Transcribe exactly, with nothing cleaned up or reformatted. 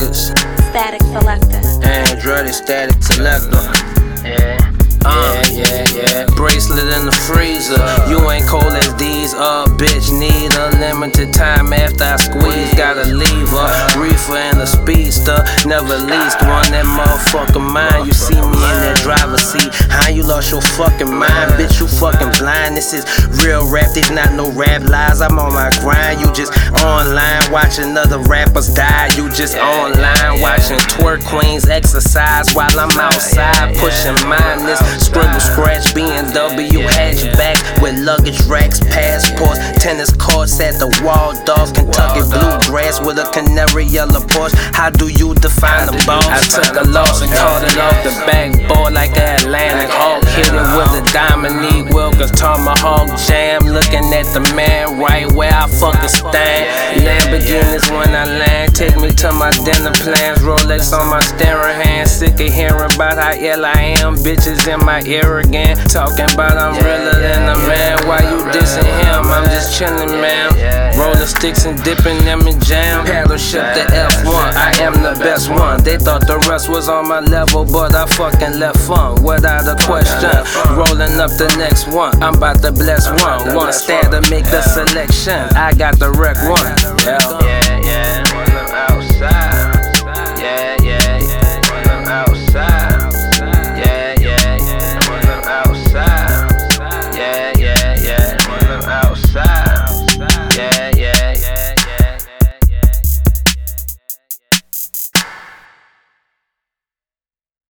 records. Static Selector. Andretti Static Selector. Yeah. Uh, yeah, yeah. Bracelet in the freezer. You ain't cold as these. Uh, bitch, need unlimited time after I squeeze. Gotta leave her. Reefer and a speedster. Never least one that motherfucker mine. You see me in that driver's seat. How you lost your fucking mind? Bitch, you fucking blind. This is real rap. There's not no rap lies. I'm on my grind. You just online watching other rappers die. You just online watching twerk queens exercise while I'm outside pushing mine. This scribble scratch B M W hatchback with luggage racks, passports, tennis courts at the Waldorf, Kentucky bluegrass with a canary yellow Porsche. How do you define the boss? I took a loss and caught it off the backboard like an Atlantic Hawk. Hit it with a Dominique Wilkins Tomahawk jam. Looking at the man right where I fucking stand. Lamborghinis when I land, take me to my dinner plans. Rolex on my steering hand. Sick of hearing about how ill I am. Bitches in my ear again, talking about I'm realer than a man. Why you dissing him? I'm just chillin', man. Rolling sticks and dipping them in jam. Paddle ship the F one, I am the best one. They thought the rest was on my level, but I fucking left fun without a question. Rolling up the next one, I'm about to bless one. One stat to make the selection. I got the wreck one. Yeah.